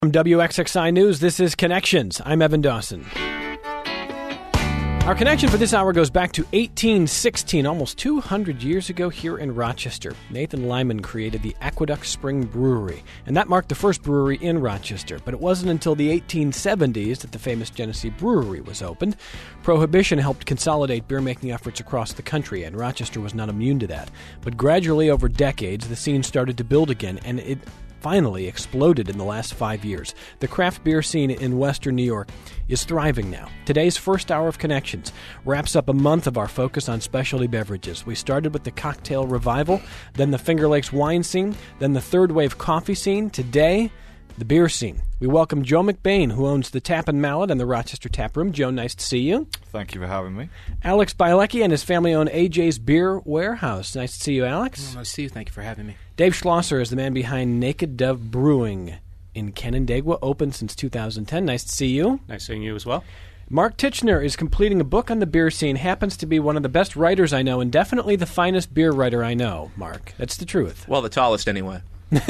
From WXXI News, this is Connections. I'm Evan Dawson. Our connection for this hour goes back to 1816, almost 200 years ago here in Rochester. Nathan Lyman created the Aqueduct Spring Brewery, and that marked the first brewery in Rochester. But it wasn't until the 1870s that the famous Genesee Brewery was opened. Prohibition helped consolidate beer-making efforts across the country, and Rochester was not immune to that. But gradually, over decades, the scene started to build again, and it finally exploded in the last 5 years. The craft beer scene in Western New York is thriving now. Today's first hour of Connections wraps up a month of our focus on specialty beverages. We started with the cocktail revival, then the Finger Lakes wine scene, then the third wave coffee scene. Today, the beer scene. We welcome Joe McBain, who owns the Tap and Mallet and the Rochester Tap Room. Joe, nice to see you. Thank you for having me. Alex Bielecki and his family own AJ's Beer Warehouse. Nice to see you, Alex. Well, nice to see you. Thank you for having me. Dave Schlosser is the man behind Naked Dove Brewing in Canandaigua, open since 2010. Nice to see you. Nice seeing you as well. Mark Titchener is completing a book on the beer scene, happens to be one of the best writers I know, and definitely the finest beer writer I know, Mark. That's the truth. Well, the tallest anyway.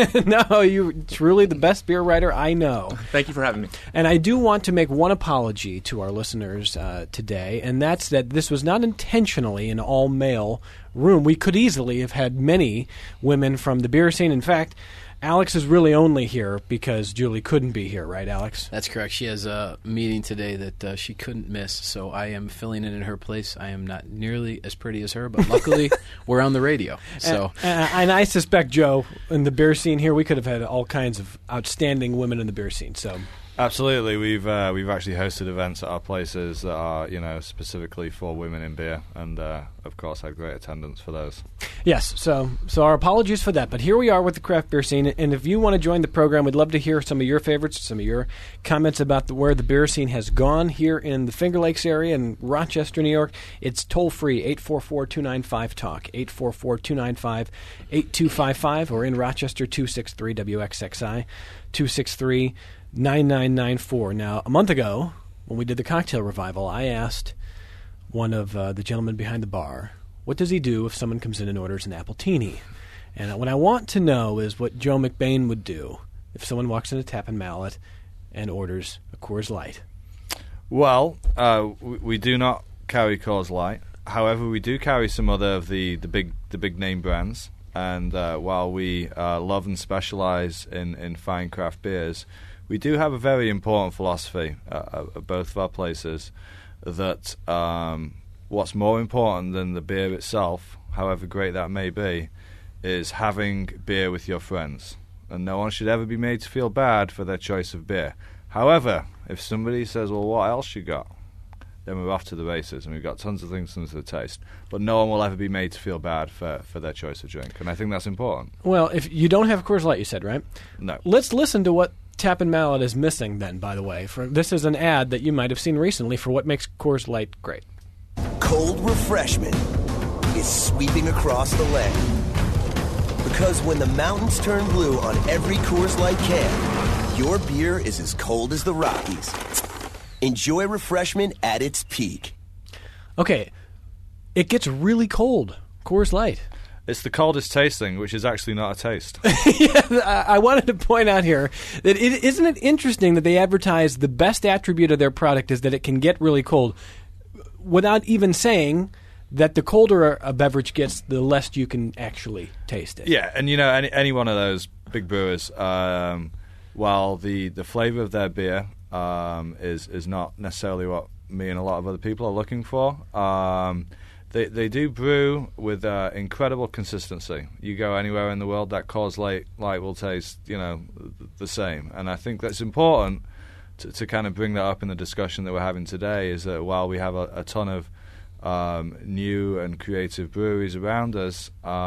No, you're truly the best beer writer I know. Thank you for having me. And I do want to make one apology to our listeners today, and that's that this was not intentionally an all-male room. We could easily have had many women from the beer scene. In fact, Alex is really only here because Julie couldn't be here, right, Alex? That's correct. She has a meeting today that she couldn't miss, so I am filling in her place. I am not nearly as pretty as her, but luckily we're on the radio. So, and I suspect, Joe, in the beer scene here, we could have had all kinds of outstanding women in the beer scene. So, absolutely, we've actually hosted events at our places that are specifically for women in beer, and of course had great attendance for those. Yes, so our apologies for that, but here we are with the craft beer scene, and if you want to join the program, we'd love to hear some of your favorites, some of your comments about where the beer scene has gone here in the Finger Lakes area in Rochester, New York. It's toll-free, 844-295-TALK, 844-295-8255, or in Rochester, 263-WXXI, 263-9994. Now, a month ago, when we did the cocktail revival, I asked one of the gentlemen behind the bar, what does he do if someone comes in and orders an Appletini? And what I want to know is what Joe McBain would do if someone walks into Tap and Mallet and orders a Coors Light. Well, we do not carry Coors Light. However, we do carry some other of the big name brands. And while we love and specialize in fine craft beers, we do have a very important philosophy at both of our places that what's more important than the beer itself, however great that may be, is having beer with your friends. And no one should ever be made to feel bad for their choice of beer. However, if somebody says, well, what else you got? Then we're off to the races, and we've got tons of things to the taste. But no one will ever be made to feel bad for their choice of drink, and I think that's important. Well, if you don't have Coors Light, you said, right? No. Let's listen to what Tap and Mallet is missing then, by the way. This is an ad that you might have seen recently for what makes Coors Light great. Cold refreshment is sweeping across the land. Because when the mountains turn blue on every Coors Light can, your beer is as cold as the Rockies. Enjoy refreshment at its peak. Okay, it gets really cold, Coors Light. It's the coldest tasting, which is actually not a taste. Yeah, I wanted to point out here that isn't it interesting that they advertise the best attribute of their product is that it can get really cold without even saying that the colder a beverage gets, the less you can actually taste it. Yeah, and any one of those big brewers, while the flavor of their beer is not necessarily what me and a lot of other people are looking for, they do brew with incredible consistency. You go anywhere in the world, that Coors Light will taste the same, and I think that's important to kind of bring that up in the discussion that we're having today. Is that while we have a ton of new and creative breweries around us,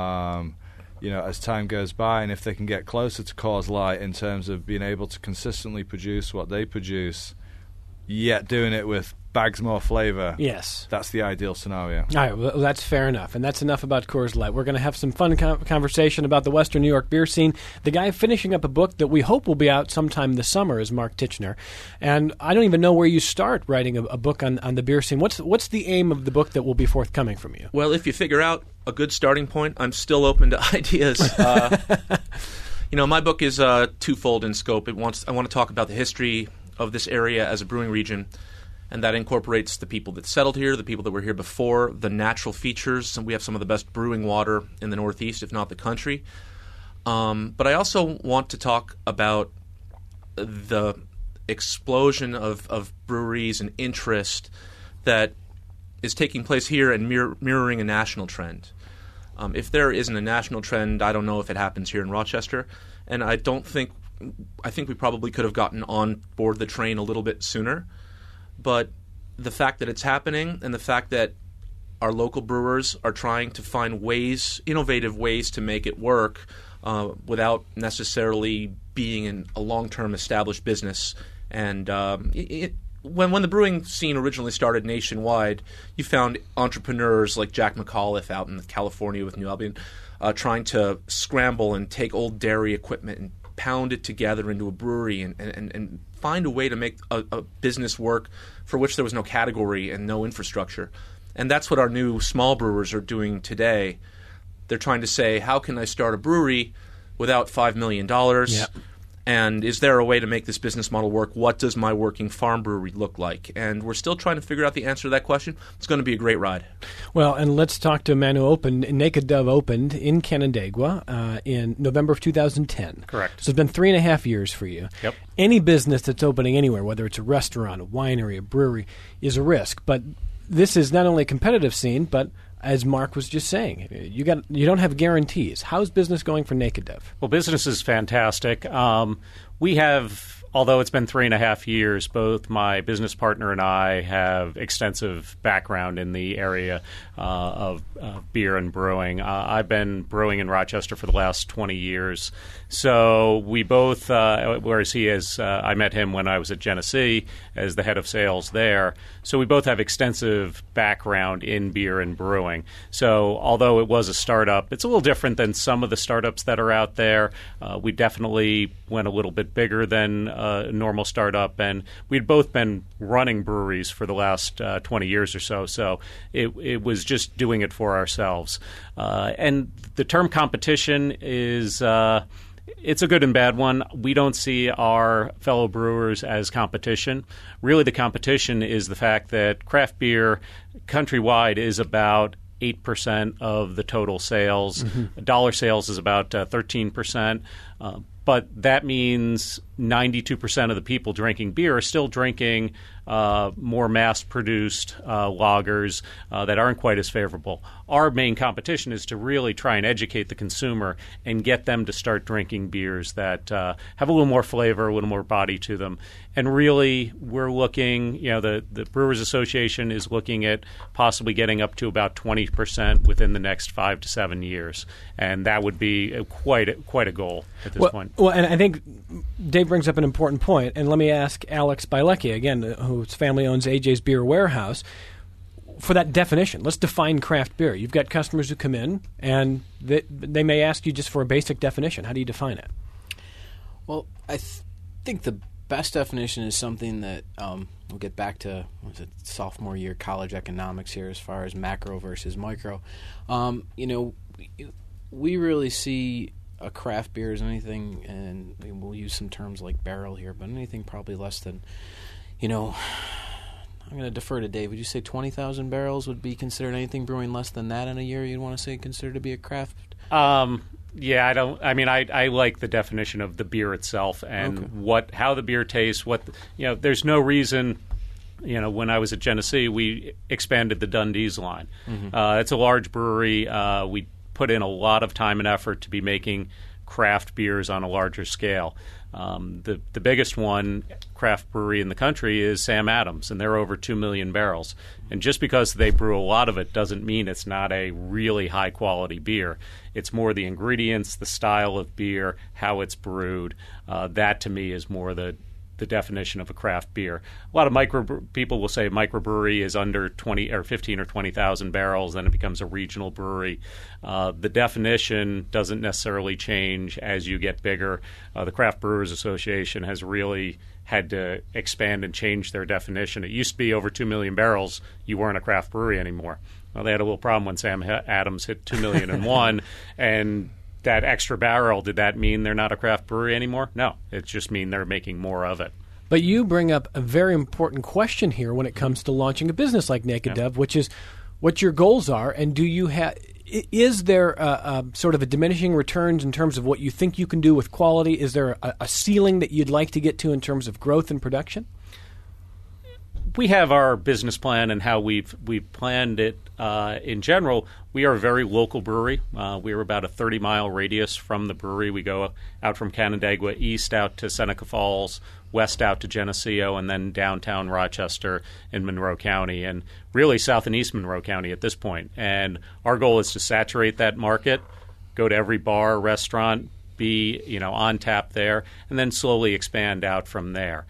as time goes by, and if they can get closer to Coors Light in terms of being able to consistently produce what they produce, yet doing it with bags more flavor. Yes. That's the ideal scenario. All right, well, that's fair enough, and that's enough about Coors Light. We're going to have some fun conversation about the Western New York beer scene. The guy finishing up a book that we hope will be out sometime this summer is Mark Titchener, and I don't even know where you start writing a book on the beer scene. What's the aim of the book that will be forthcoming from you? Well, if you figure out a good starting point, I'm still open to ideas. My book is twofold in scope. I want to talk about the history of this area as a brewing region, and that incorporates the people that settled here, the people that were here before, the natural features. And we have some of the best brewing water in the Northeast, if not the country. But I also want to talk about the explosion of breweries and interest that is taking place here and mirroring a national trend. If there isn't a national trend, I don't know if it happens here in Rochester. And I think we probably could have gotten on board the train a little bit sooner. But the fact that it's happening and the fact that our local brewers are trying to find innovative ways to make it work without necessarily being in a long-term established business. And when the brewing scene originally started nationwide, you found entrepreneurs like Jack McAuliffe out in California with New Albion trying to scramble and take old dairy equipment and pound it together into a brewery and find a way to make a business work for which there was no category and no infrastructure. And that's what our new small brewers are doing today. They're trying to say, how can I start a brewery without $5 million? Yep. And is there a way to make this business model work? What does my working farm brewery look like? And we're still trying to figure out the answer to that question. It's going to be a great ride. Well, and let's talk to a man who opened. Naked Dove opened in Canandaigua in November of 2010. Correct. So it's been 3.5 years for you. Yep. Any business that's opening anywhere, whether it's a restaurant, a winery, a brewery, is a risk. But this is not only a competitive scene, but as Mark was just saying, you don't have guarantees. How's business going for Naked Dove? Well, business is fantastic. We have, although it's been 3.5 years, both my business partner and I have extensive background in the area of beer and brewing. I've been brewing in Rochester for the last 20 years. So we both, whereas he is, I met him when I was at Genesee as the head of sales there. So we both have extensive background in beer and brewing. So although it was a startup, it's a little different than some of the startups that are out there. We definitely went a little bit bigger than a normal startup, and we'd both been running breweries for the last 20 years or so. So it was just doing it for ourselves. And the term competition is it's a good and bad one. We don't see our fellow brewers as competition. Really, the competition is the fact that craft beer countrywide is about 8% of the total sales. Mm-hmm. Dollar sales is about 13%. But that means 92% of the people drinking beer are still drinking more mass-produced lagers that aren't quite as favorable. Our main competition is to really try and educate the consumer and get them to start drinking beers that have a little more flavor, a little more body to them. And really, we're looking, the Brewers Association is looking at possibly getting up to about 20% within the next 5 to 7 years. And that would be quite a goal at this point. Well, and I think Dave brings up an important point, and let me ask Alex Bielecki, again, whose family owns AJ's Beer Warehouse, for that definition. Let's define craft beer. You've got customers who come in, and they may ask you just for a basic definition. How do you define it? Well, I think the best definition is something that we'll get back to sophomore year college economics here as far as macro versus micro. We really see a craft beer as anything, and we'll use some terms like barrel here, but anything probably less than, I'm going to defer to Dave. Would you say 20,000 barrels would be considered anything brewing less than that in a year you'd want to say considered to be a craft? Yeah, I like the definition of the beer itself and how the beer tastes. There's no reason. When I was at Genesee, we expanded the Dundee's line. Mm-hmm. It's a large brewery. We put in a lot of time and effort to be making craft beers on a larger scale. The biggest one, craft brewery in the country, is Sam Adams, and they're over 2 million barrels. And just because they brew a lot of it doesn't mean it's not a really high-quality beer. It's more the ingredients, the style of beer, how it's brewed. That, to me, is more the definition of a craft beer. A lot of people will say microbrewery is under 20 or 15 or 20,000 barrels, then it becomes a regional brewery. The definition doesn't necessarily change as you get bigger. The Craft Brewers Association has really had to expand and change their definition. It used to be over 2 million barrels, you weren't a craft brewery anymore. Well, they had a little problem when Sam Adams hit 2,000,001, and that extra barrel, did that mean they're not a craft brewery anymore? No, it just means they're making more of it. But you bring up a very important question here when it comes to launching a business like Naked Dove, which is what your goals are, and do you have? Is there a sort of a diminishing returns in terms of what you think you can do with quality? Is there a ceiling that you'd like to get to in terms of growth and production? We have our business plan and how we've planned it. In general, we are a very local brewery. We are about a 30-mile radius from the brewery. We go out from Canandaigua east out to Seneca Falls, west out to Geneseo, and then downtown Rochester in Monroe County, and really south and east Monroe County at this point. And our goal is to saturate that market, go to every bar, restaurant, be on tap there, and then slowly expand out from there.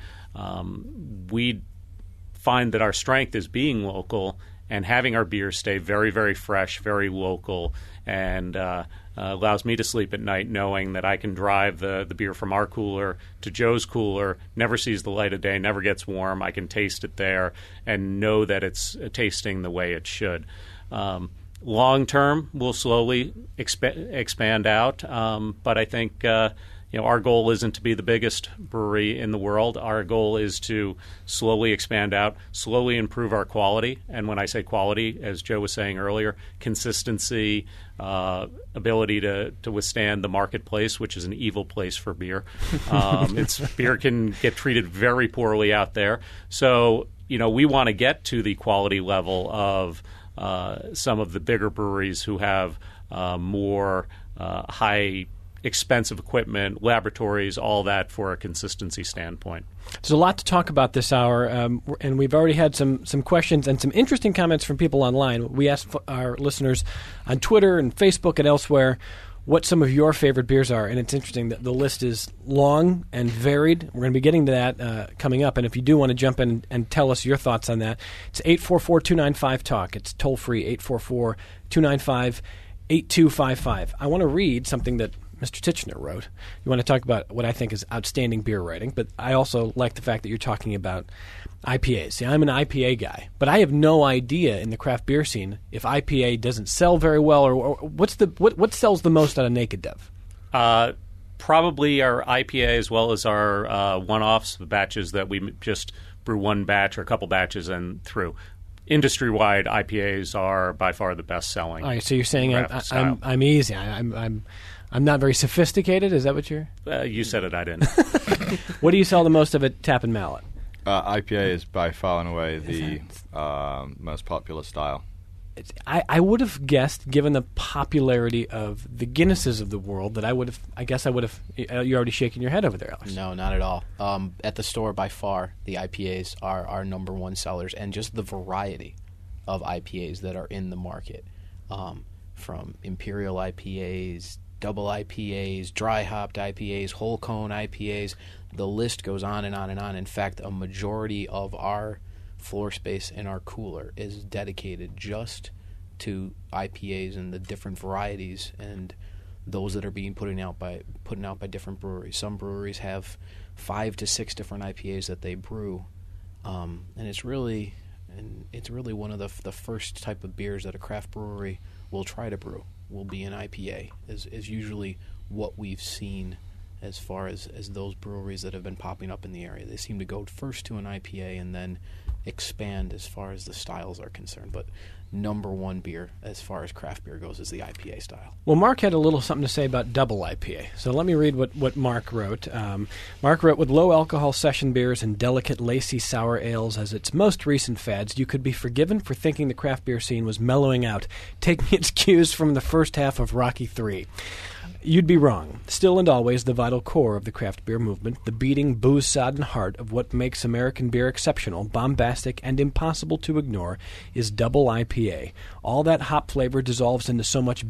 We find that our strength is being local and having our beers stay very, very fresh, very local, and allows me to sleep at night knowing that I can drive the beer from our cooler to Joe's cooler, never sees the light of day, never gets warm. I can taste it there and know that it's tasting the way it should. Long term, we'll slowly expand out, but I think our goal isn't to be the biggest brewery in the world. Our goal is to slowly expand out, slowly improve our quality. And when I say quality, as Joe was saying earlier, consistency, ability to withstand the marketplace, which is an evil place for beer. Beer can get treated very poorly out there. So, we want to get to the quality level of some of the bigger breweries who have more high expensive equipment, laboratories, all that for a consistency standpoint. There's a lot to talk about this hour, and we've already had some questions and some interesting comments from people online. We asked our listeners on Twitter and Facebook and elsewhere what some of your favorite beers are, and it's interesting that the list is long and varied. We're going to be getting to that coming up, and if you do want to jump in and tell us your thoughts on that, it's 844-295-TALK. It's toll-free, 844-295-8255. I want to read something that Mr. Titchener wrote. You want to talk about what I think is outstanding beer writing, but I also like the fact that you're talking about IPAs. See, I'm an IPA guy, but I have no idea in the craft beer scene if IPA doesn't sell very well, or what sells the most out of Naked Dove? Probably our IPA as well as our one-offs, the batches that we just brew one batch or a couple batches and through. Industry-wide, IPAs are by far the best-selling. All right, so you're saying I'm easy. I'm not very sophisticated. Is that what you're? You said it. I didn't. What do you sell the most of at Tap and Mallet? IPA is by far and away the most popular style. I would have guessed, given the popularity of the Guinnesses of the world, that I would have. You're already shaking your head over there, Alex. No, not at all. At the store, by far, the IPAs are our number one sellers, and just the variety of IPAs that are in the market, from Imperial IPAs, double IPAs, dry hopped IPAs, whole cone IPAs. The list goes on and on and on. In fact, a majority of our floor space in our cooler is dedicated just to IPAs and the different varieties and those that are being put out by different breweries. Some breweries have 5 to 6 different IPAs that they brew, and it's really one of the first type of beers that a craft brewery will try to brew. Will be an IPA is usually what we've seen as far as those breweries that have been popping up in the area. They seem to go first to an IPA and then expand as far as the styles are concerned. But number one beer as far as craft beer goes is the IPA style. Well, Mark had a little something to say about double IPA. So let me read what Mark wrote. Mark wrote, with low alcohol session beers and delicate lacy sour ales as its most recent fads, you could be forgiven for thinking the craft beer scene was mellowing out, taking its cues from the first half of Rocky III. You'd be wrong. Still and always the vital core of the craft beer movement, the beating, booze-sodden heart of what makes American beer exceptional, bombastic, and impossible to ignore, is double IPA. All that hop flavor dissolves into so much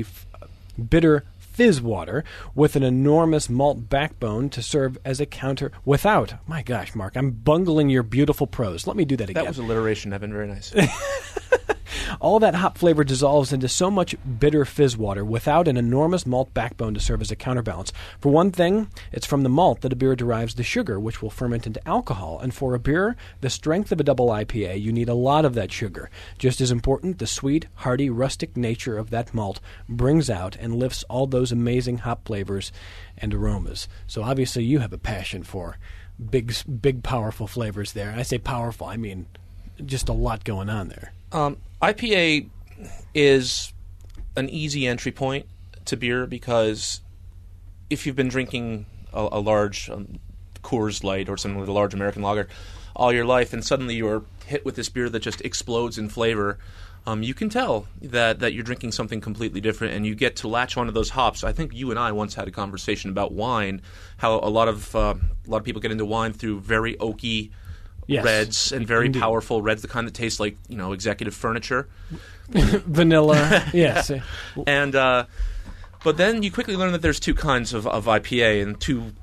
bitter fizz water with an enormous malt backbone to serve as a counter without. My gosh, Mark, I'm bungling your beautiful prose. Let me do that again. That was alliteration, Evan. Very nice. All that hop flavor dissolves into so much bitter fizz water without an enormous malt backbone to serve as a counterbalance. For one thing, it's from the malt that a beer derives the sugar, which will ferment into alcohol. And for a beer, the strength of a double IPA, you need a lot of that sugar. Just as important, the sweet, hearty, rustic nature of that malt brings out and lifts all those amazing hop flavors and aromas. So obviously you have a passion for big, powerful flavors there. And I say powerful, I mean just a lot going on there. IPA is an easy entry point to beer because if you've been drinking a large Coors Light or something like a large American lager all your life and suddenly you're hit with this beer that just explodes in flavor, you can tell that you're drinking something completely different and you get to latch onto those hops. I think you and I once had a conversation about wine, how a lot of people get into wine through very oaky reds and very powerful reds, the kind that taste like executive furniture, vanilla. Yes, and but then you quickly learn that there's two kinds of IPA and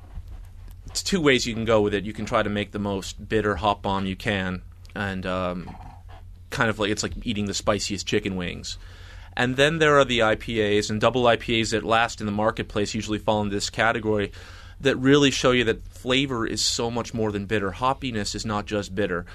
two ways you can go with it. You can try to make the most bitter hop bomb you can, and kind of like it's like eating the spiciest chicken wings. And then there are the IPAs and double IPAs that last in the marketplace usually fall into this category, that really show you that flavor is so much more than bitter. Hoppiness is not just bitter.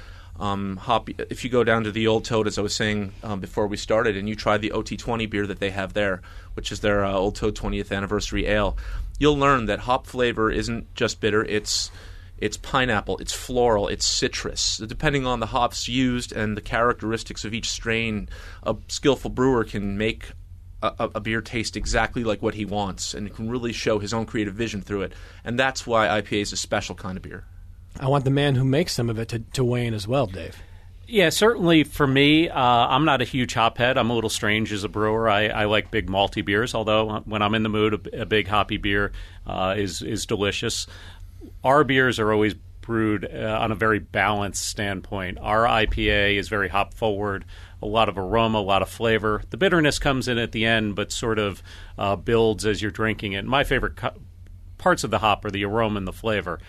If you go down to the Old Toad, as I was saying before we started, and you try the OT20 beer that they have there, which is their Old Toad 20th Anniversary Ale, you'll learn that hop flavor isn't just bitter. It's pineapple, it's floral, it's citrus. Depending on the hops used and the characteristics of each strain, a skillful brewer can make a beer taste exactly like what he wants, and can really show his own creative vision through it. And that's why IPA is a special kind of beer. I want the man who makes some of it to weigh in as well, Dave. Yeah, certainly for me, I'm not a huge hophead. I'm a little strange as a brewer. I like big malty beers, although when I'm in the mood, a big hoppy beer is delicious. Our beers are always brewed on a very balanced standpoint. Our IPA is very hop forward, a lot of aroma, a lot of flavor. The bitterness comes in at the end, but sort of builds as you're drinking it. My favorite parts of the hop are the aroma and the flavor.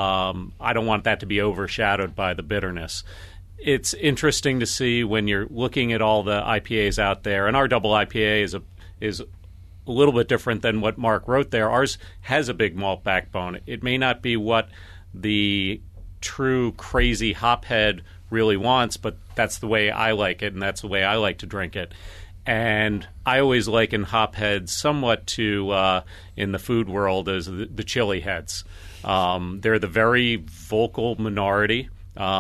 I don't want that to be overshadowed by the bitterness. It's interesting to see when you're looking at all the IPAs out there, and our double IPA is a little bit different than what Mark wrote there. Ours has a big malt backbone. It may not be what the true crazy hophead really wants, but that's the way I like it, and that's the way I like to drink it. And I always liken hopheads somewhat to, in the food world, as the chili heads. They're the very vocal minority,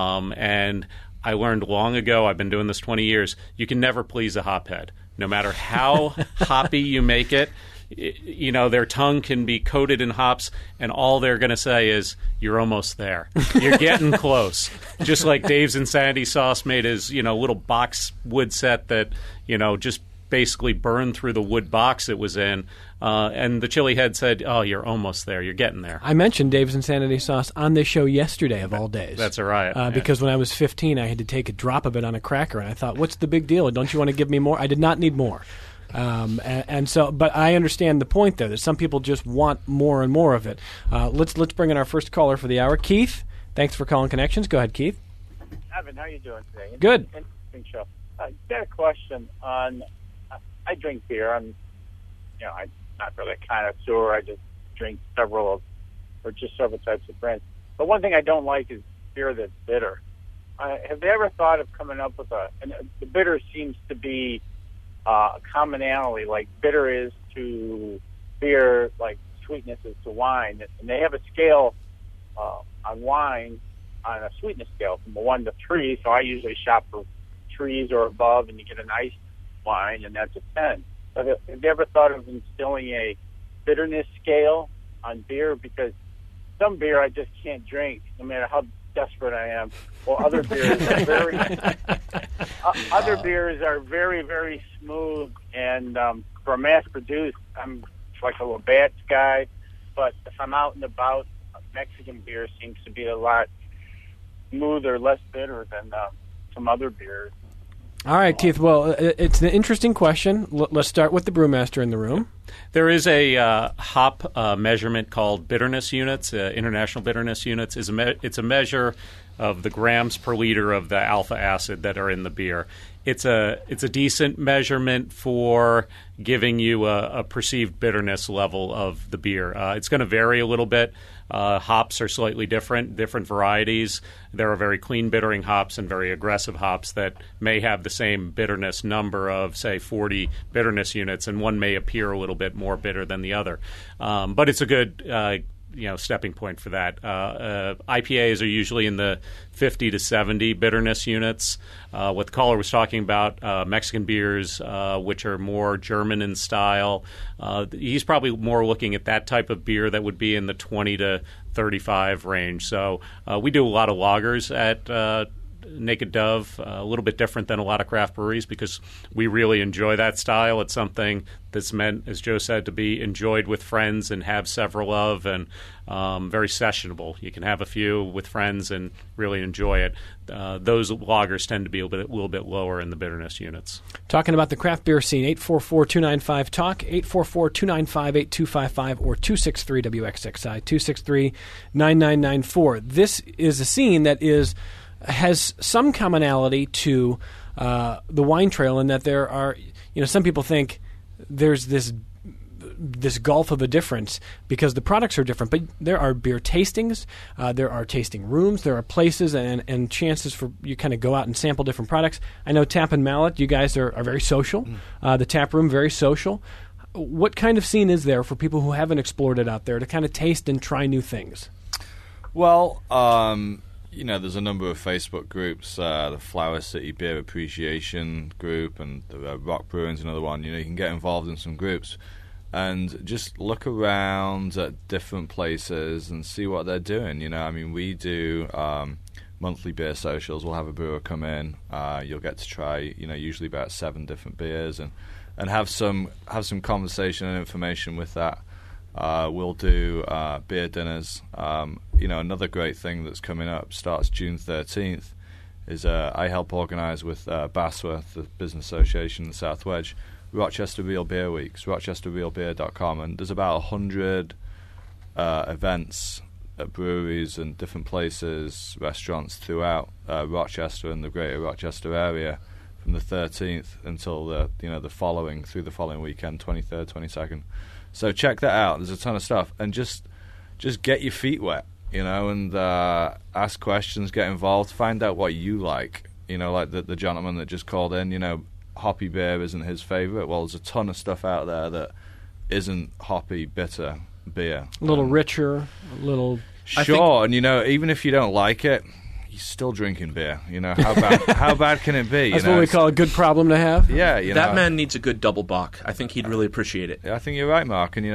and I learned long ago, I've been doing this 20 years, you can never please a hophead. No matter how hoppy you make it, their tongue can be coated in hops, and all they're going to say is, you're almost there. You're getting close. Just like Dave's Insanity Sauce made his, little box wood set that, just basically burned through the wood box it was in. And the chili head said, oh, you're almost there. You're getting there. I mentioned Dave's Insanity Sauce on this show yesterday of all days. That's all right. Because when I was 15, I had to take a drop of it on a cracker, and I thought, what's the big deal? Don't you want to give me more? I did not need more. But I understand the point there, that some people just want more and more of it. Let's bring in our first caller for the hour. Keith, thanks for calling Connections. Go ahead, Keith. Evan, how are you doing today? Good. Interesting show. Got a question on, I drink beer. I'm not really a connoisseur. I just drink several types of brands. But one thing I don't like is beer that's bitter. Have they ever thought of coming up with the bitter seems to be a commonality, like bitter is to beer, like sweetness is to wine. And they have a scale on wine, on a sweetness scale from a 1 to 3. So I usually shop for 3s or above, and you get a nice wine, and that's a 10. But have you ever thought of instilling a bitterness scale on beer? Because some beer I just can't drink, no matter how desperate I am. Well, other beers are very, very smooth, and for mass produced, I'm like a Labatt's guy. But if I'm out and about, Mexican beer seems to be a lot smoother, less bitter than some other beers. All right, Keith. Well, it's an interesting question. Let's start with the brewmaster in the room. There is a hop measurement called bitterness units. International bitterness units it's a measure of the grams per liter of the alpha acid that are in the beer. It's a decent measurement for giving you a perceived bitterness level of the beer. It's going to vary a little bit. Hops are slightly different varieties. There are very clean bittering hops and very aggressive hops that may have the same bitterness number of, say, 40 bitterness units, and one may appear a little bit more bitter than the other. But it's a good stepping point for that. IPAs are usually in the 50 to 70 bitterness units. What the caller was talking about, Mexican beers, which are more German in style, he's probably more looking at that type of beer that would be in the 20 to 35 range. So we do a lot of lagers at Naked Dove, a little bit different than a lot of craft breweries because we really enjoy that style. It's something that's meant, as Joe said, to be enjoyed with friends and have several of, and very sessionable. You can have a few with friends and really enjoy it. Those lagers tend to be a little bit lower in the bitterness units. Talking about the craft beer scene, 844-295-TALK, 844-295-8255, or 263-WXXI, 263-9994. This is a scene that has some commonality to the wine trail in that there are, some people think there's this gulf of a difference because the products are different, but there are beer tastings, there are tasting rooms, there are places and chances for you kind of go out and sample different products. I know Tap and Mallet, you guys are very social. The tap room, very social. What kind of scene is there for people who haven't explored it out there to kind of taste and try new things? Well, there's a number of Facebook groups, the Flower City Beer Appreciation group and the Rock Brewing's another one. You can get involved in some groups and just look around at different places and see what they're doing. We do monthly beer socials. We'll have a brewer come in. You'll get to try, usually about 7 different beers and have some conversation and information with that. We'll do beer dinners. Another great thing that's coming up starts June 13th is I help organise with Bassworth, the Business Association in the South Wedge, Rochester Real Beer Weeks, rochesterrealbeer.com, and there's about 100 events at breweries and different places, restaurants throughout Rochester and the greater Rochester area from the 13th until the following weekend, 23rd, 22nd. So check that out. There's a ton of stuff, and just get your feet wet, and ask questions, get involved, find out what you like. Like the gentleman that just called in. Hoppy beer isn't his favorite. Well, there's a ton of stuff out there that isn't hoppy, bitter beer. A little richer, a little. Sure, and even if you don't like it, you're still drinking beer. How bad can it be? That's what we call a good problem to have. Yeah, that man needs a good double bock. I think he'd really appreciate it. I think you're right, Mark. And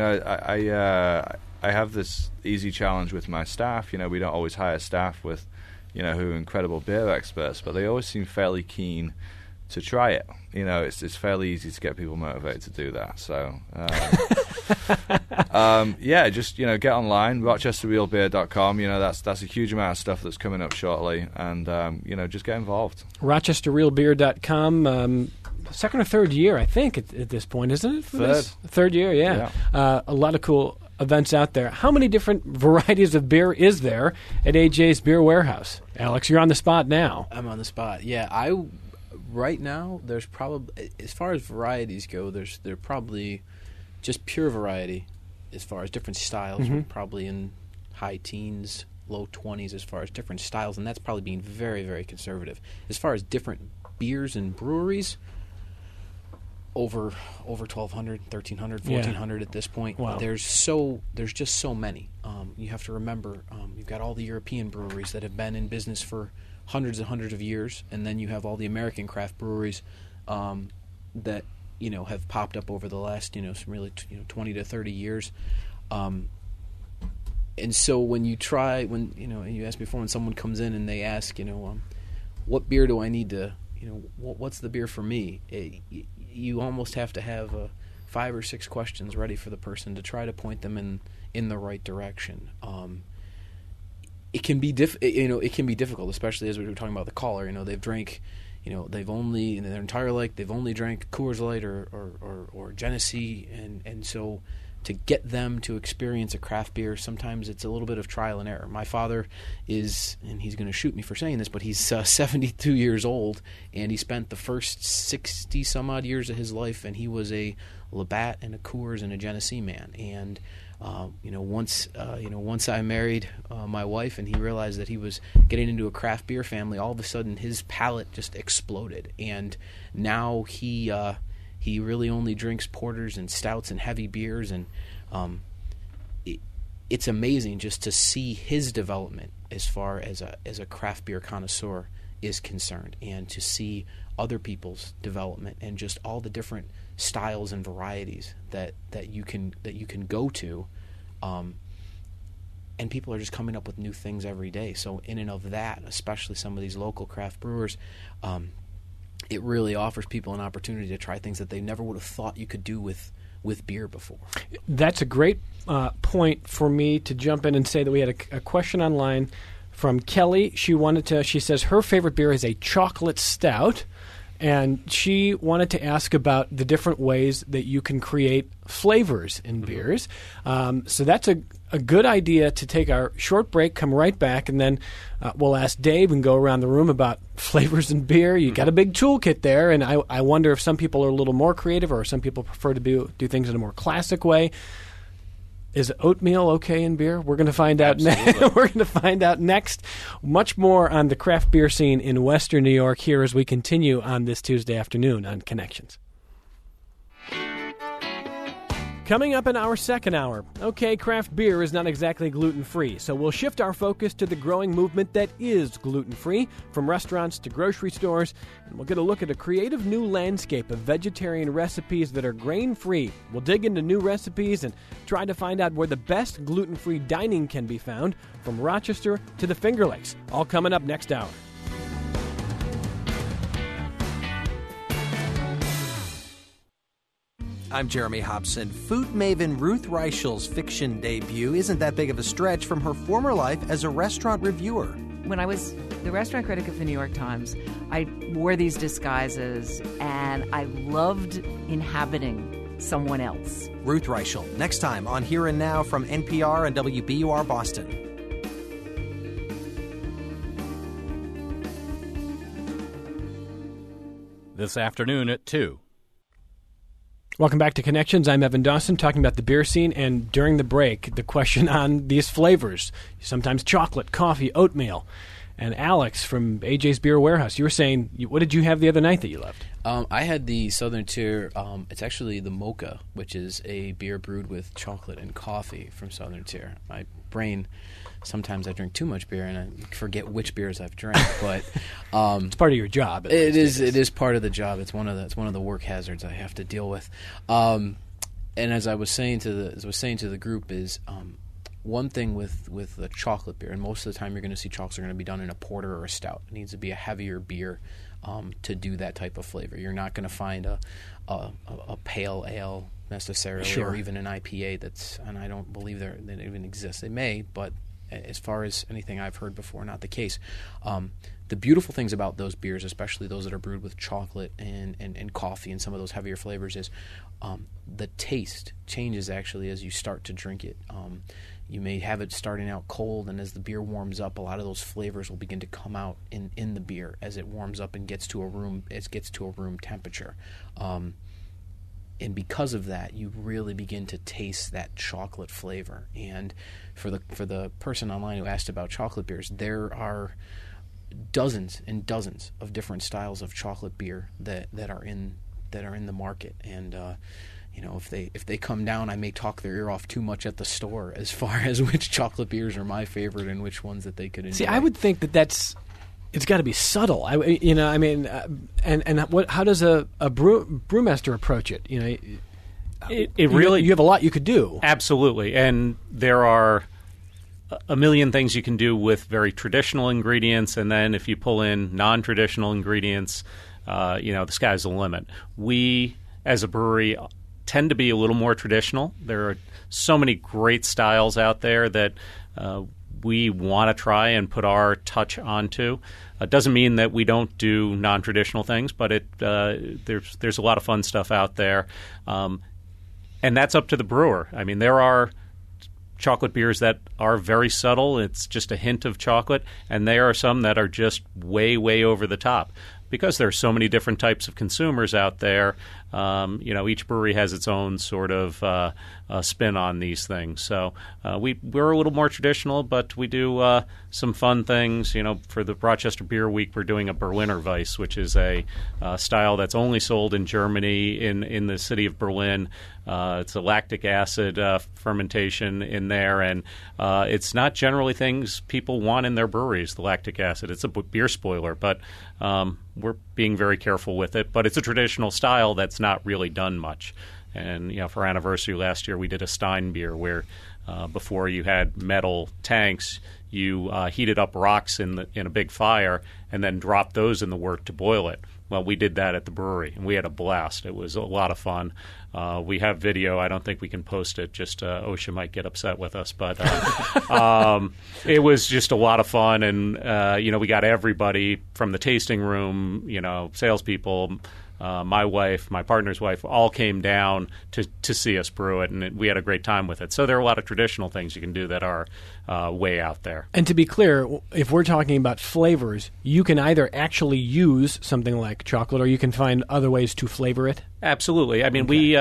I have this easy challenge with my staff. We don't always hire staff with, who are incredible beer experts, but they always seem fairly keen to try it. It's fairly easy to get people motivated to do that. So, just get online, rochesterrealbeer.com. That's a huge amount of stuff that's coming up shortly, and just get involved. rochesterrealbeer.com. Second or third year, I think, at this point, isn't it? Third year, yeah. A lot of cool events out there. How many different varieties of beer is there at AJ's Beer Warehouse? Alex, you're on the spot now. I'm on the spot. Yeah, right now, there's probably, as far as varieties go, they're probably just pure variety as far as different styles. We're probably in high teens, low 20s as far as different styles, and that's probably being very, very conservative. As far as different beers and breweries, over 1,200, 1,300, 1,400 at this point. Wow. There's just so many. You have to remember, you've got all the European breweries that have been in business for hundreds and hundreds of years, and then you have all the American craft breweries that have popped up over the last some really 20 to 30 years. And so when you you asked before, when someone comes in and they ask what beer do I need to what's the beer for me, you almost have to have 5 or 6 questions ready for the person to try to point them in the right direction. It can be it can be difficult, especially as we were talking about the caller. They've drank they've only in their entire life they've only drank Coors Light or Genesee, and so to get them to experience a craft beer, sometimes it's a little bit of trial and error. My father is, and he's going to shoot me for saying this, but he's 72 years old, and he spent the first 60 some odd years of his life, and he was a Labatt and a Coors and a Genesee man. And once I married my wife, and he realized that he was getting into a craft beer family, all of a sudden his palate just exploded, and now he really only drinks porters and stouts and heavy beers, and it's amazing just to see his development as far as a craft beer connoisseur is concerned, and to see other people's development and just all the different styles and varieties that you can go to, and people are just coming up with new things every day. So in and of that, especially some of these local craft brewers, it really offers people an opportunity to try things that they never would have thought you could do with beer before. That's a great point for me to jump in and say that we had a question online from Kelly. She says her favorite beer is a chocolate stout, and she wanted to ask about the different ways that you can create flavors in beers. So that's a good idea to take our short break, come right back, and then we'll ask Dave and go around the room about flavors in beer. You got a big toolkit there, and I wonder if some people are a little more creative or some people prefer to do things in a more classic way. Is oatmeal okay in beer? We're going to find out. We're going to find out next. Much more on the craft beer scene in Western New York here as we continue on this Tuesday afternoon on Connections. Coming up in our second hour, okay, craft beer is not exactly gluten-free, so we'll shift our focus to the growing movement that is gluten-free, from restaurants to grocery stores, and we'll get a look at a creative new landscape of vegetarian recipes that are grain-free. We'll dig into new recipes and try to find out where the best gluten-free dining can be found, from Rochester to the Finger Lakes, all coming up next hour. I'm Jeremy Hobson. Food maven Ruth Reichel's fiction debut isn't that big of a stretch from her former life as a restaurant reviewer. When I was the restaurant critic of the New York Times, I wore these disguises, and I loved inhabiting someone else. Ruth Reichel, next time on Here and Now from NPR and WBUR Boston. This afternoon at 2. Welcome back to Connections. I'm Evan Dawson, talking about the beer scene, and during the break, the question on these flavors, sometimes chocolate, coffee, oatmeal. And Alex from AJ's Beer Warehouse, you were saying, what did you have the other night that you loved? I had the Southern Tier. It's actually the Mocha, which is a beer brewed with chocolate and coffee from Southern Tier. My brain, sometimes I drink too much beer and I forget which beers I've drank. But it's part of your job. It is part of the job. It's one of the work hazards I have to deal with. And as I was saying to the group is. One thing with the chocolate beer, and most of the time you're going to see chocolates are going to be done in a porter or a stout. It needs to be a heavier beer to do that type of flavor. You're not going to find a pale ale necessarily, sure, or even an IPA and I don't believe they even exist. They may, but as far as anything I've heard before, not the case. The beautiful things about those beers, especially those that are brewed with chocolate and coffee and some of those heavier flavors, is the taste changes actually as you start to drink it. You may have it starting out cold, and as the beer warms up, a lot of those flavors will begin to come out in the beer as it warms up and gets to a room temperature. And because of that, you really begin to taste that chocolate flavor. And for the person online who asked about chocolate beers, there are dozens and dozens of different styles of chocolate beer that are in the market. And if they come down, I may talk their ear off too much at the store as far as which chocolate beers are my favorite and which ones that they could enjoy. See, I would think it's got to be subtle. How does a brewmaster approach it? You have a lot you could do. Absolutely, and there are a million things you can do with very traditional ingredients, and then if you pull in non-traditional ingredients, the sky's the limit. We, as a brewery, tend to be a little more traditional. There are so many great styles out there that we want to try and put our touch onto. It doesn't mean that we don't do non-traditional things, but there's a lot of fun stuff out there. And that's up to the brewer. I mean, there are chocolate beers that are very subtle. It's just a hint of chocolate. And there are some that are just way, way over the top. Because there are so many different types of consumers out there, each brewery has its own sort of spin on these things. So we're a little more traditional, but we do some fun things. For the Rochester Beer Week, we're doing a Berliner Weiss, which is a style that's only sold in Germany, in the city of Berlin. It's a lactic acid fermentation in there, and it's not generally things people want in their breweries, the lactic acid. It's a beer spoiler, but we're being very careful with it. But it's a traditional style that's not really done much. And, for our anniversary last year, we did a Stein beer where before you had metal tanks, you heated up rocks in a big fire and then dropped those in the wort to boil it. Well, we did that at the brewery, and we had a blast. It was a lot of fun. We have video. I don't think we can post it. Just OSHA might get upset with us. But it was just a lot of fun. And, we got everybody from the tasting room, salespeople, my wife, my partner's wife, all came down to see us brew it, and we had a great time with it. So there are a lot of traditional things you can do that are way out there. And to be clear, if we're talking about flavors, you can either actually use something like chocolate or you can find other ways to flavor it? Absolutely. I mean, we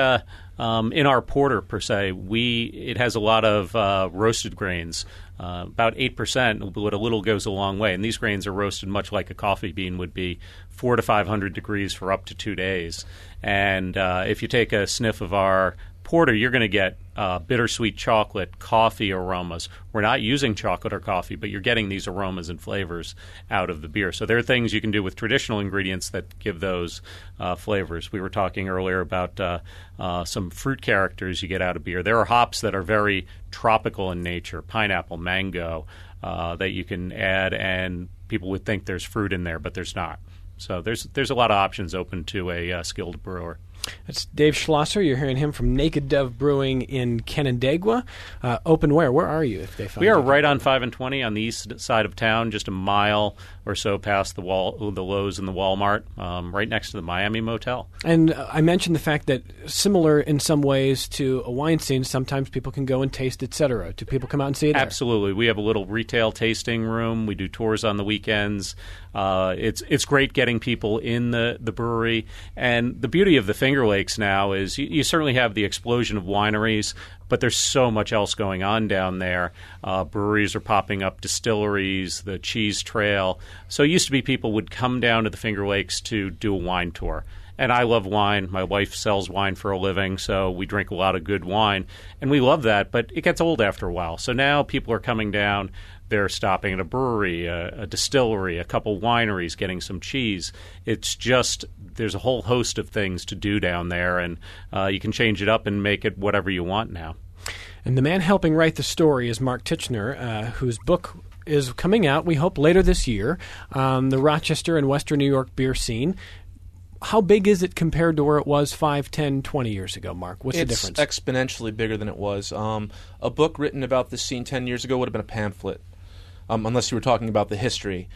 in our porter, per se, it has a lot of roasted grains. About 8%, but a little goes a long way. And these grains are roasted much like a coffee bean would be, 400 to 500 degrees for up to 2 days. And if you take a sniff of our porter, you're going to get bittersweet chocolate, coffee aromas. We're not using chocolate or coffee, but you're getting these aromas and flavors out of the beer. So there are things you can do with traditional ingredients that give those flavors. We were talking earlier about some fruit characters you get out of beer. There are hops that are very tropical in nature, pineapple, mango, that you can add, and people would think there's fruit in there, but there's not. So there's a lot of options open to a skilled brewer. That's Dave Schlosser. You're hearing him from Naked Dove Brewing in Canandaigua. Open where? Where are you if they find We are right on 5 and 20 on the east side of town, just a mile or so past the Lowe's and the Walmart, right next to the Miami Motel. And I mentioned the fact that similar in some ways to a wine scene, sometimes people can go and taste, etc. Do people come out and see it there? Absolutely. We have a little retail tasting room. We do tours on the weekends. It's great getting people in the brewery. And the beauty of the Finger Lakes now is you certainly have the explosion of wineries, but there's so much else going on down there. Breweries are popping up, distilleries, the cheese trail. So it used to be people would come down to the Finger Lakes to do a wine tour. And I love wine. My wife sells wine for a living, so we drink a lot of good wine. And we love that, but it gets old after a while. So now people are coming down. They're stopping at a brewery, a distillery, a couple wineries, getting some cheese. It's just there's a whole host of things to do down there, and you can change it up and make it whatever you want now. And the man helping write the story is Mark Tichenor, whose book is coming out, we hope, later this year, the Rochester and Western New York beer scene. How big is it compared to where it was 5, 10, 20 years ago, Mark? What's the difference? It's exponentially bigger than it was. A book written about this scene 10 years ago would have been a pamphlet, unless you were talking about the history.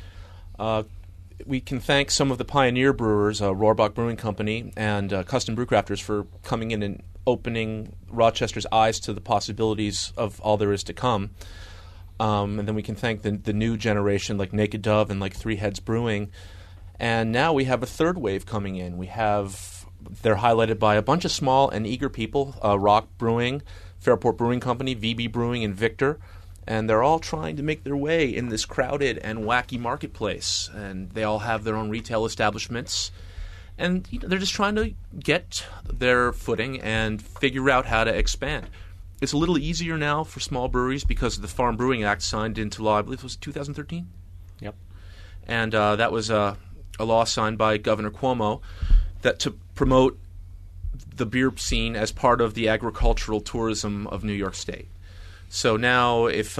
We can thank some of the pioneer brewers, Rohrbach Brewing Company and Custom Brewcrafters, for coming in and opening Rochester's eyes to the possibilities of all there is to come. And then we can thank the new generation like Naked Dove and like Three Heads Brewing. And now we have a third wave coming in. They're highlighted by a bunch of small and eager people, Rock Brewing, Fairport Brewing Company, VB Brewing, and Victor. And they're all trying to make their way in this crowded and wacky marketplace. And they all have their own retail establishments. And they're just trying to get their footing and figure out how to expand. It's a little easier now for small breweries because of the Farm Brewing Act signed into law, I believe it was 2013? Yep. And that was a law signed by Governor Cuomo that to promote the beer scene as part of the agricultural tourism of New York State. So now if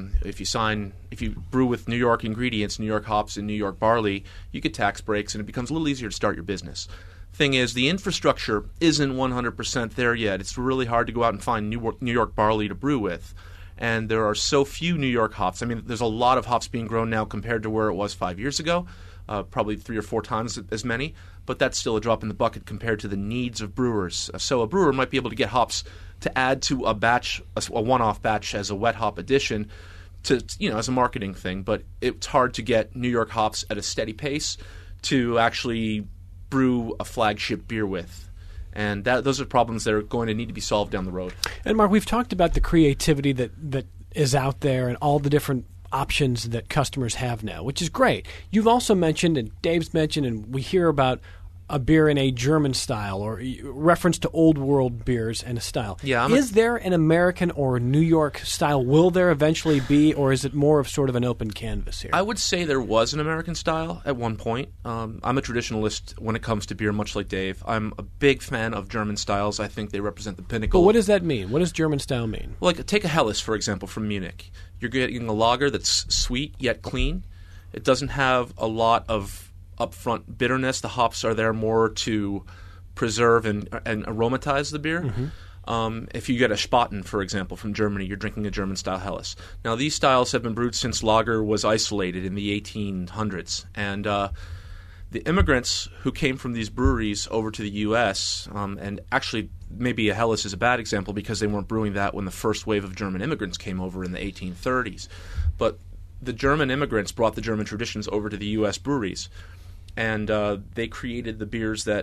you brew with New York ingredients, New York hops, and New York barley, you get tax breaks, and it becomes a little easier to start your business. Thing is, the infrastructure isn't 100% there yet. It's really hard to go out and find New York barley to brew with. And there are so few New York hops. I mean, there's a lot of hops being grown now compared to where it was 5 years ago, probably 3 or 4 times as many. But that's still a drop in the bucket compared to the needs of brewers. So a brewer might be able to get hops to add to a batch, a one-off batch as a wet hop addition, to as a marketing thing. But it's hard to get New York hops at a steady pace to actually brew a flagship beer with. And those are problems that are going to need to be solved down the road. And Mark, we've talked about the creativity that is out there and all the different options that customers have now, which is great. You've also mentioned, and Dave's mentioned, and we hear about a beer in a German style or reference to old world beers and a style. Yeah, is there an American or New York style? Will there eventually be, or is it more of sort of an open canvas here? I would say there was an American style at one point. I'm a traditionalist when it comes to beer, much like Dave. I'm a big fan of German styles. I think they represent the pinnacle. But what does that mean? What does German style mean? Well, like, take a Helles, for example, from Munich. You're getting a lager that's sweet yet clean. It doesn't have a lot of upfront bitterness. The hops are there more to preserve and aromatize the beer. Mm-hmm. If you get a Spaten, for example, from Germany, you're drinking a German-style Helles. Now, these styles have been brewed since lager was isolated in the 1800s. And the immigrants who came from these breweries over to the U.S., and actually maybe a Helles is a bad example because they weren't brewing that when the first wave of German immigrants came over in the 1830s. But the German immigrants brought the German traditions over to the U.S. breweries. And they created the beers that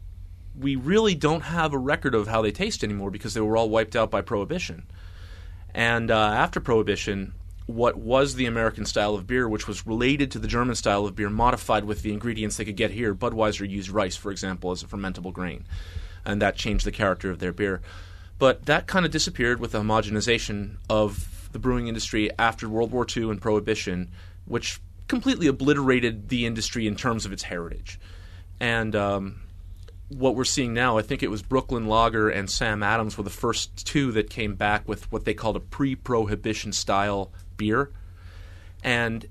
we really don't have a record of how they taste anymore because they were all wiped out by Prohibition. And after Prohibition, what was the American style of beer, which was related to the German style of beer, modified with the ingredients they could get here. Budweiser used rice, for example, as a fermentable grain, and that changed the character of their beer. But that kind of disappeared with the homogenization of the brewing industry after World War II and Prohibition, which completely obliterated the industry in terms of its heritage. And what we're seeing now, I think it was Brooklyn Lager and Sam Adams were the first two that came back with what they called a pre-Prohibition style beer. And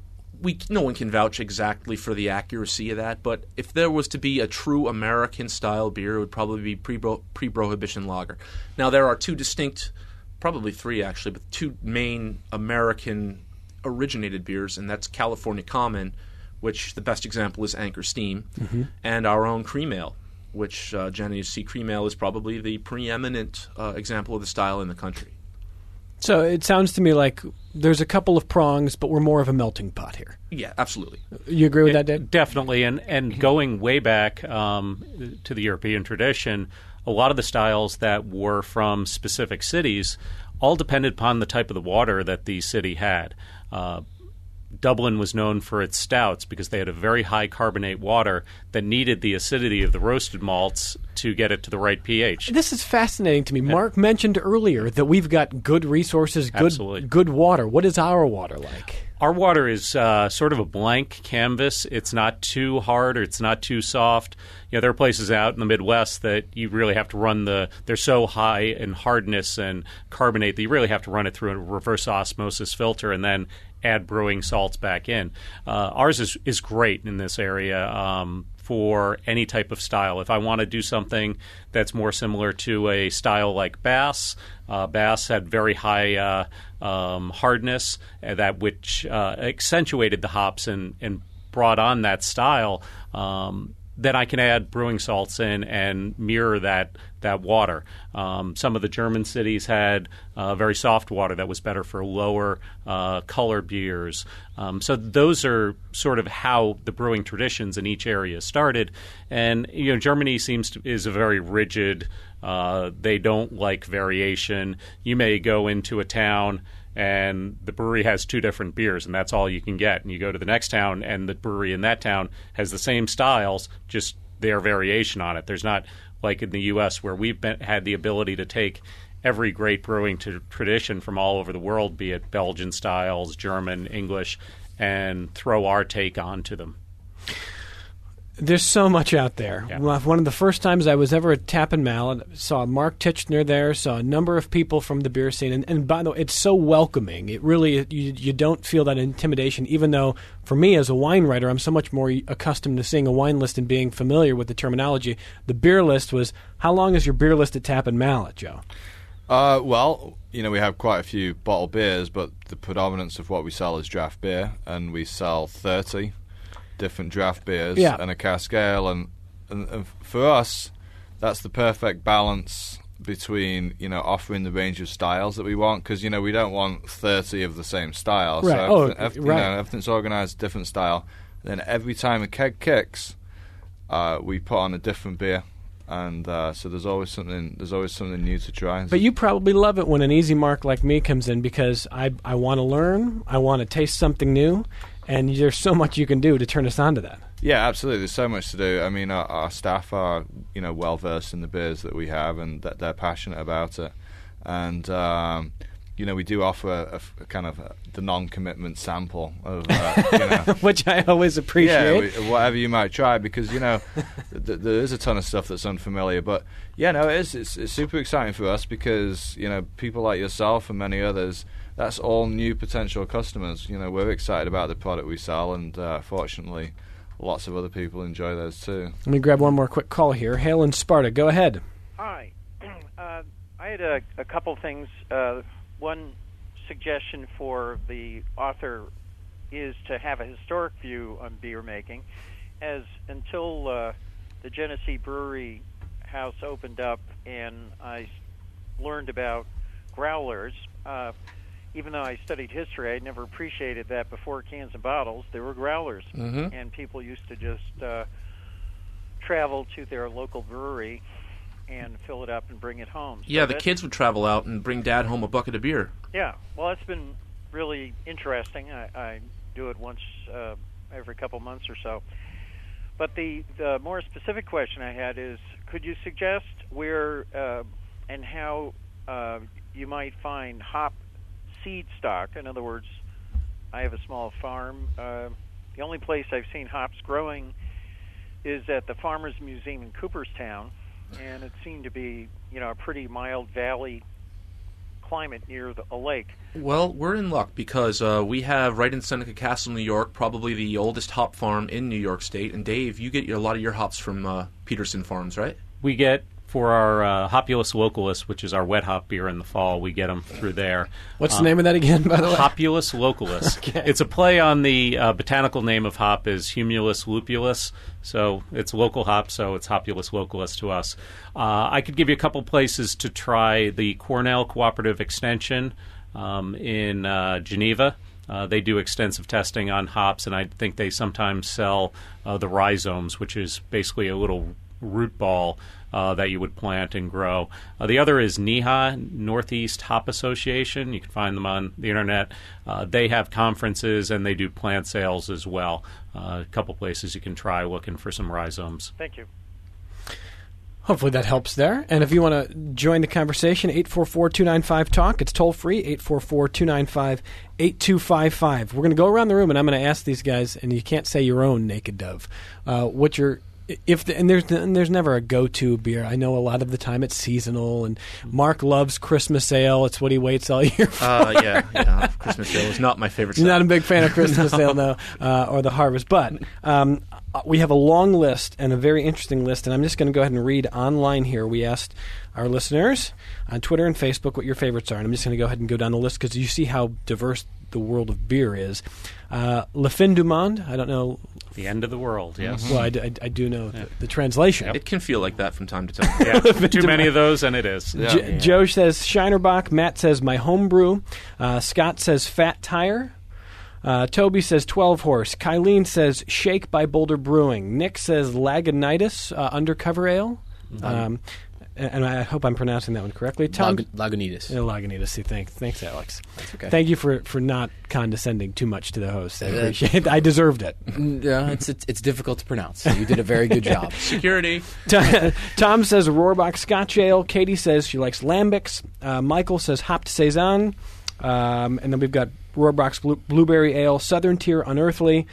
no one can vouch exactly for the accuracy of that, but if there was to be a true American style beer, it would probably be pre-Prohibition lager. Now, there are two distinct, probably three actually, but two main American originated beers, and that's California Common, which the best example is Anchor Steam, mm-hmm. and our own Cream Ale, which Genesee Cream Ale is probably the preeminent example of the style in the country. So it sounds to me like there's a couple of prongs, but we're more of a melting pot here. Yeah, absolutely. You agree with that, Dave? Definitely, and going way back to the European tradition, a lot of the styles that were from specific cities all depended upon the type of the water that the city had. Dublin was known for its stouts because they had a very high carbonate water that needed the acidity of the roasted malts to get it to the right pH. This is fascinating to me. Yeah. Mark mentioned earlier that we've got good resources, good water. What is our water like? Our water is sort of a blank canvas. It's not too hard or it's not too soft. You know, there are places out in the Midwest that you really have to run they're so high in hardness and carbonate that you really have to run it through a reverse osmosis filter and then add brewing salts back in. Ours is great in this area for any type of style. If I want to do something that's more similar to a style like Bass, Bass had very high hardness, that which accentuated the hops and brought on that style. Then I can add brewing salts in and mirror that water. Some of the German cities had very soft water that was better for lower color beers. So those are sort of how the brewing traditions in each area started. And Germany is a very rigid. They don't like variation. You may go into a town and the brewery has two different beers, and that's all you can get. And you go to the next town, and the brewery in that town has the same styles, just their variation on it. There's not like in the U.S. where we've had the ability to take every great brewing tradition from all over the world, be it Belgian styles, German, English, and throw our take onto them. There's so much out there. Yeah. One of the first times I was ever at Tappan Mallet, saw Mark Tichenor there, saw a number of people from the beer scene. And by the way, it's so welcoming. It really, you don't feel that intimidation, even though for me as a wine writer, I'm so much more accustomed to seeing a wine list and being familiar with the terminology. The beer list was, how long is your beer list at Tappan Mallet, Joe? Well, we have quite a few bottled beers, but the predominance of what we sell is draft beer, and we sell 30 different draft beers and a cask ale, and for us, that's the perfect balance between offering the range of styles that we want, because we don't want 30 of the same style. Right. So everything's organized different style. Then every time a keg kicks, we put on a different beer. And so there's always something new to try. But you probably love it when an easy mark like me comes in, because I want to learn, I want to taste something new, and there's so much you can do to turn us on to that. Yeah, absolutely. There's so much to do. I mean, our staff are well versed in the beers that we have, and that they're passionate about it. And we do offer a kind of the non-commitment sample of which I always appreciate. Yeah, whatever you might try, because there is a ton of stuff that's unfamiliar. But it's super exciting for us, because people like yourself and many others, that's all new potential customers. We're excited about the product we sell, and fortunately, lots of other people enjoy those too. Let me grab one more quick call here. Hale in Sparta, go ahead. Hi. I had a couple things. One suggestion for the author is to have a historic view on beer making, as until the Genesee Brewery House opened up and I learned about growlers, even though I studied history, I never appreciated that before cans and bottles, there were growlers. Mm-hmm. And people used to just travel to their local brewery and fill it up and bring it home. Yeah, the kids would travel out and bring Dad home a bucket of beer. Yeah, well, it's been really interesting. I do it once every couple months or so. But the more specific question I had is, could you suggest where and how you might find hop seed stock? In other words, I have a small farm. The only place I've seen hops growing is at the Farmers Museum in Cooperstown, and it seemed to be, a pretty mild valley climate near a lake. Well, we're in luck, because we have right in Seneca Castle, New York, probably the oldest hop farm in New York State. And Dave, you get a lot of your hops from Peterson Farms, right? We get, for our Hopulus Localus, which is our wet hop beer in the fall, we get them through there. What's the name of that again, by the way? Hopulus Localus. Okay. It's a play on the botanical name of hop is Humulus lupulus, so it's local hop, so it's Hopulus Localus to us. I could give you a couple places to try the Cornell Cooperative Extension in Geneva. They do extensive testing on hops, and I think they sometimes sell the rhizomes, which is basically a little root ball that you would plant and grow. The other is NEHA, Northeast Hop Association. You can find them on the internet. They have conferences and they do plant sales as well. A couple places you can try looking for some rhizomes. Thank you. Hopefully that helps there. And if you want to join the conversation, 844-295-TALK. It's toll free, 844-295-8255. We're going to go around the room and I'm going to ask these guys, and you can't say your own Naked Dove, what your... and there's never a go-to beer. I know a lot of the time it's seasonal, and Mark loves Christmas ale. It's what he waits all year for. Yeah. Christmas ale is not my favorite. You're not a big fan of Christmas ale, no, or the harvest. But we have a long list and a very interesting list, and I'm just going to go ahead and read online here. We asked our listeners on Twitter and Facebook what your favorites are, and I'm just going to go ahead and go down the list because you see how diverse the world of beer is. Le Fin du Monde, I don't know. The end of the world, yes. Well, I do know the translation. It can feel like that from time to time. Yeah, too many of those, and it is. Yeah. Joe says Shinerbach. Matt says My Homebrew. Scott says Fat Tire. Toby says 12 Horse. Kylene says Shake by Boulder Brewing. Nick says Lagunitas Undercover Ale. And I hope I'm pronouncing that one correctly. Tom, Lagunitas. Lagunitas. See, thanks, Alex. That's okay. Thank you for not condescending too much to the host. I appreciate it. I deserved it. Yeah, it's difficult to pronounce. You did a very good job. Security. Tom says Rohrbach Scotch Ale. Katie says she likes Lambics. Michael says Hopped Saison. And then we've got Rohrbach's Blueberry Ale. Southern Tier Unearthly.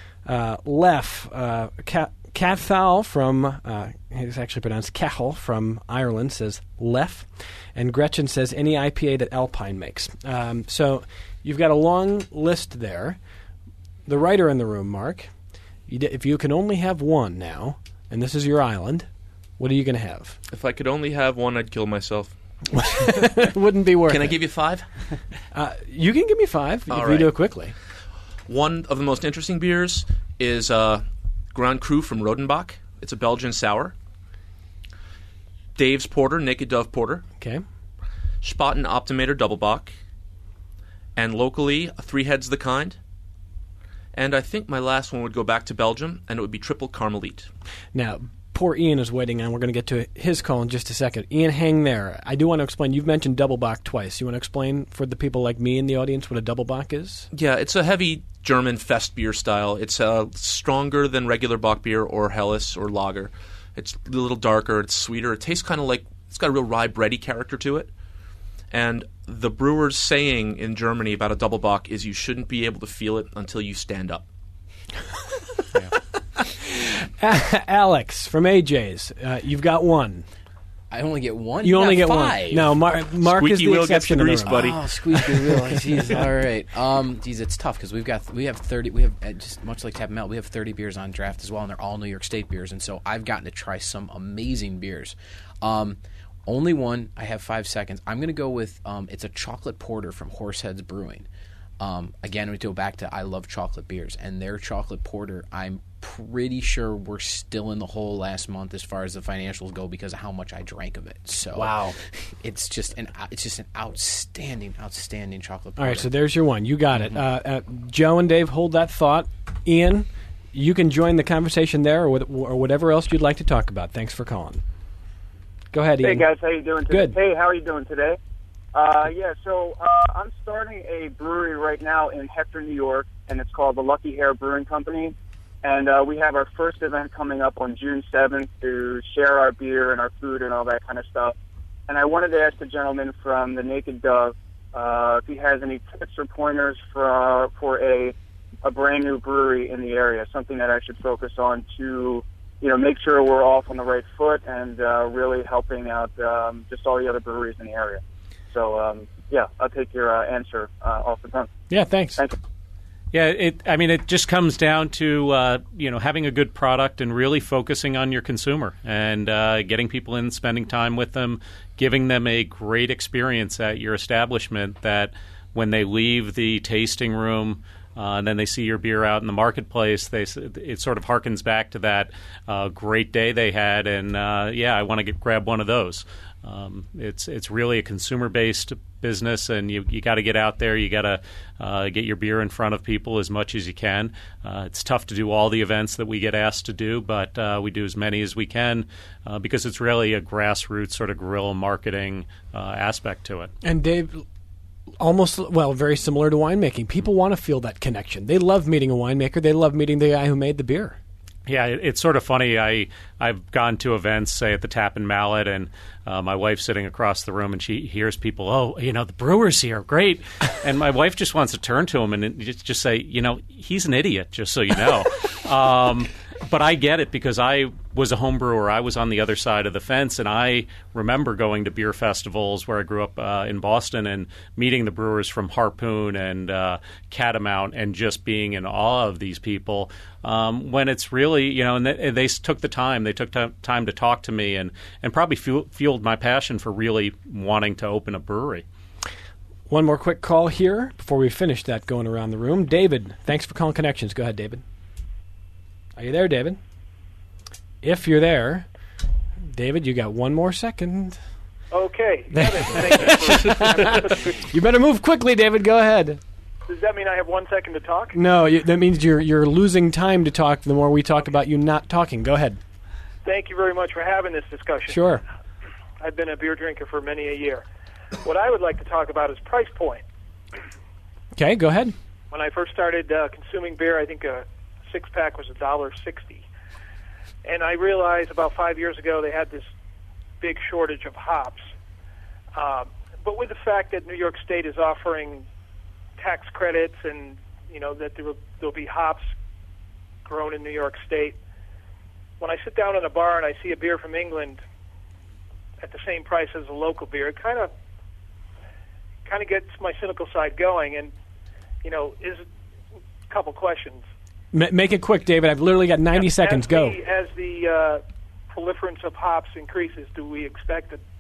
Lef. Cathal from, it's actually pronounced Cahal from Ireland, says Lef. And Gretchen says any IPA that Alpine makes. So you've got a long list there. The writer in the room, Mark, if you can only have one now, and this is your island, what are you going to have? If I could only have one, I'd kill myself. Wouldn't be worth it. Can I give you 5? You can give me 5 if All we do right. it quickly. One of the most interesting beers is Grand Cru from Rodenbach. It's a Belgian sour. Dave's Porter, Naked Dove Porter. Okay. Spaten Optimator Doppelbock. And locally, Three Heads the Kind. And I think my last one would go back to Belgium, and it would be Triple Carmelite. Now, poor Ian is waiting, and we're going to get to his call in just a second. Ian, hang there. I do want to explain. You've mentioned Doppelbock twice. You want to explain for the people like me in the audience what a Doppelbock is? Yeah, it's a heavy German fest beer style. It's stronger than regular Bock beer or Helles or lager. It's a little darker. It's sweeter. It tastes kind of like it's got a real rye bready character to it. And the brewer's saying in Germany about a Doppelbock is you shouldn't be able to feel it until you stand up. Alex from AJ's, you've got one. I only get one? You only got get 5. one. No, Mark is Squeaky the wheel gets exception the in grease, room. buddy. Oh, squeaky wheel. Jeez, all right. Geez, it's tough because we have 30. We have just much like Tap Melt. We have 30 beers on draft as well, and they're all New York State beers. And so I've gotten to try some amazing beers. Only one. I have 5 seconds. I'm going to go with it's a chocolate porter from Horseheads Brewing. Again, we go back to I love chocolate beers, and their chocolate porter, I'm pretty sure we're still in the hole last month as far as the financials go because of how much I drank of it. So Wow. it's just an outstanding chocolate porter. All right, so there's your one. You got it. Joe and Dave, hold that thought. Ian, you can join the conversation there or whatever else you'd like to talk about. Thanks for calling. Go ahead, Ian. Hey, guys. How you doing today? Good. Hey, how are you doing today? So I'm starting a brewery right now in Hector, New York, and it's called the Lucky Hair Brewing Company. And we have our first event coming up on June 7th to share our beer and our food and all that kind of stuff. And I wanted to ask the gentleman from the Naked Dove if he has any tips or pointers for a brand new brewery in the area, something that I should focus on to, make sure we're off on the right foot and really helping out just all the other breweries in the area. So, I'll take your answer off the tongue. Yeah, thanks. Thank you. Yeah, it just comes down to having a good product and really focusing on your consumer and getting people in, spending time with them, giving them a great experience at your establishment. That when they leave the tasting room and then they see your beer out in the marketplace, it sort of harkens back to that great day they had, and I want to grab one of those. It's really a consumer-based business, and you got to get out there. You got to get your beer in front of people as much as you can. It's tough to do all the events that we get asked to do, but we do as many as we can because it's really a grassroots sort of guerrilla marketing aspect to it. And Dave, very similar to winemaking. People want to feel that connection. They love meeting a winemaker. They love meeting the guy who made the beer. Yeah, it's sort of funny. I've gone to events, say at the Tap and Mallet, and my wife's sitting across the room, and she hears people, the brewer's here, great. And my wife just wants to turn to him and just say, he's an idiot, just so you know. But I get it because I was a home brewer. I was on the other side of the fence, and I remember going to beer festivals where I grew up in Boston and meeting the brewers from Harpoon and Catamount and just being in awe of these people. When it's really, and they took the time. They took time to talk to me and probably fueled my passion for really wanting to open a brewery. One more quick call here before we finish that going around the room. David, thanks for calling Connections. Go ahead, David. Are you there, David? If you're there, David, you got one more second. Okay. You better move quickly, David. Go ahead. Does that mean I have 1 second to talk? No, that means you're losing time to talk the more we talk about you not talking. Go ahead. Thank you very much for having this discussion. Sure. I've been a beer drinker for many a year. What I would like to talk about is price point. Okay, go ahead. When I first started consuming beer, I think a six-pack was $1.60. And I realized about 5 years ago they had this big shortage of hops. But with the fact that New York State is offering tax credits and, that there'll be hops grown in New York State, when I sit down in a bar and I see a beer from England at the same price as a local beer, it kind of gets my cynical side going. And, is a couple questions. Make it quick, David. I've literally got 90 seconds. Go. As the proliferance of hops increases, do we expect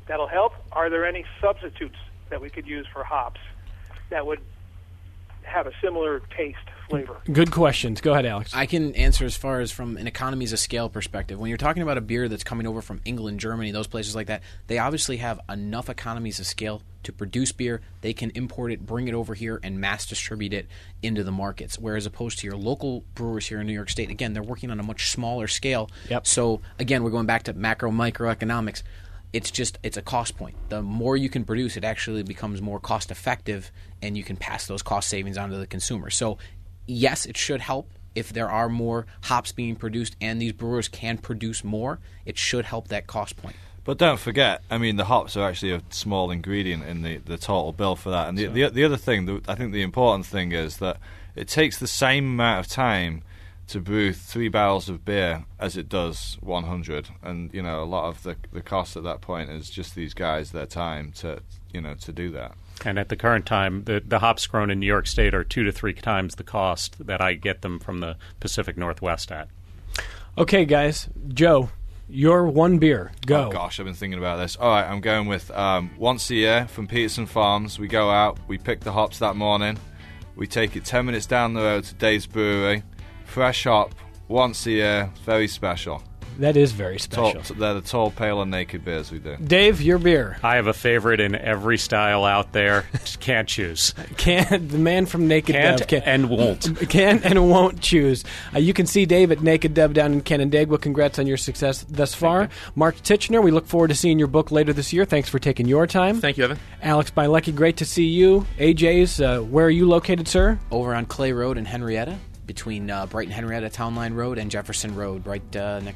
that'll help? Are there any substitutes that we could use for hops that would have a similar taste, flavor? Good questions. Go ahead, Alex. I can answer as far as from an economies of scale perspective. When you're talking about a beer that's coming over from England, Germany, those places like that, they obviously have enough economies of scale to produce beer. They can import it, bring it over here, and mass distribute it into the markets. Whereas opposed to your local brewers here in New York State, again, they're working on a much smaller scale. Yep. So, again, we're going back to macro, microeconomics. It's a cost point. The more you can produce, it actually becomes more cost effective, and you can pass those cost savings on to the consumer. So, yes, it should help if there are more hops being produced and these brewers can produce more. It should help that cost point. But don't forget, I mean, the hops are actually a small ingredient in the total bill for that. And the other thing, I think the important thing is that it takes the same amount of time to brew 3 barrels of beer as it does 100. And, you know, a lot of the cost at that point is just these guys, their time to do that. And at the current time, the hops grown in New York State are 2 to 3 times the cost that I get them from the Pacific Northwest at. Okay, guys. Joe, your one beer. Go. Oh, gosh, I've been thinking about this. All right, I'm going with once a year from Peterson Farms. We go out, we pick the hops that morning. We take it 10 minutes down the road to Dave's Brewery. Fresh hop, once a year, very special. That is very special. They're the tall, pale, and naked beers we do. Dave, your beer. I have a favorite in every style out there. Just can't choose. The man from Naked Can't Dove and won't. Can and won't choose. You can see Dave at Naked Dove down in Canandaigua. Congrats on your success thus far. Mark Titchener, we look forward to seeing your book later this year. Thanks for taking your time. Thank you, Evan. Alex Bielecki, great to see you. AJ's, where are you located, sir? Over on Clay Road in Henrietta, between Brighton Henrietta Town Line Road and Jefferson Road, right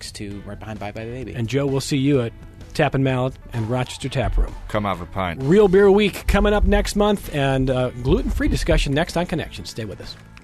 behind Bye Bye Baby. And Joe, we'll see you at Tap and Mallet and Rochester Tap Room. Come have a pint. Real Beer Week coming up next month, and gluten-free discussion next on Connection. Stay with us.